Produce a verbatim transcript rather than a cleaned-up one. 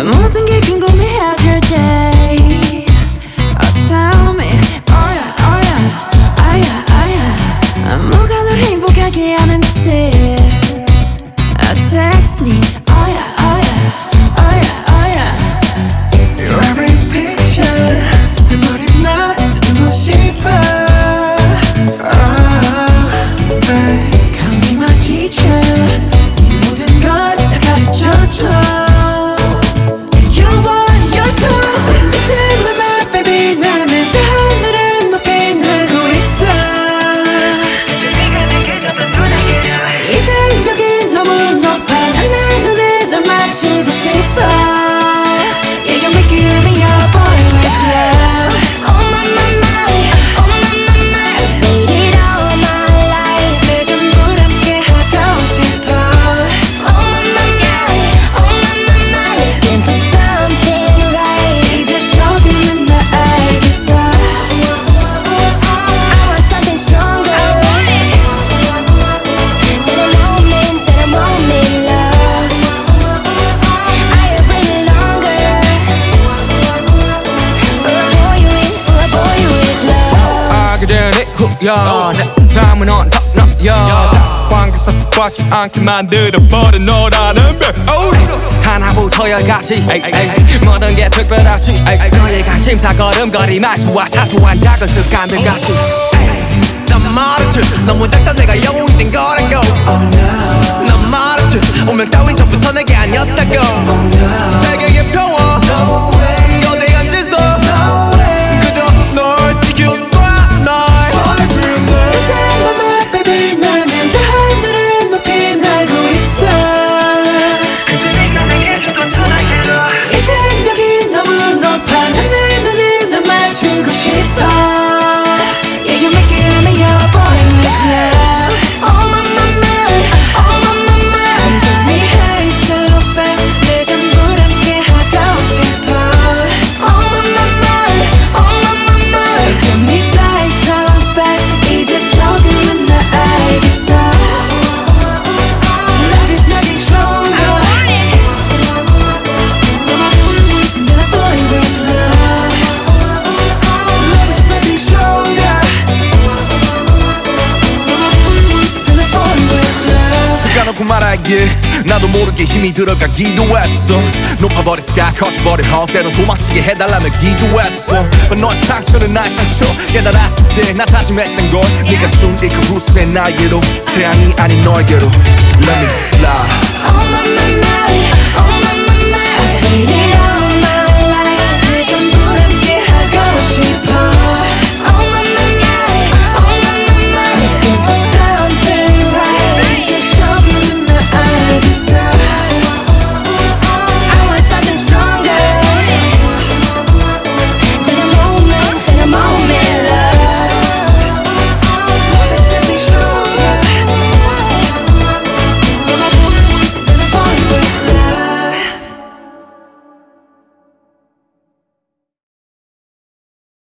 모든 게 궁금해질 때 oh, tell me oh yeah oh yeah 아야 아야 뭐가 널 행복하게 하는지 oh, text me oh yeah oh yeah oh yeah oh yeah Your every picture 내 머리만 듣고 싶어 oh, hey. Come be my teacher 네 모든 걸 다 가르쳐줘 야, 내 삶은 언덕너야 관계사 습관치 않게 만들어버린 너라는 배 하나부터 열까지 모든 게 특별하지 너의 관심사 걸음걸이 말투와 사소한 작은 습관들 같이 난 말했지 너무 작다 내가 영웅이 된 거라고 oh, no. 난 말했지 운명 따윈 전부터 내게 아니었다고 oh, no. 세계의 평화 no 거대한 질서 no 그저 널 지켜 말하길 나도 모르게 힘이 들어가기도 했어 높아버린 sky 커져버린 헛 때론 도망치게 해달라며 기도했어 너의 상처는 나의 상처 깨달았을 때 나 다짐했던 건 네가 준 이 그 후세 나에게로 태양이 아닌 너에게로 Let me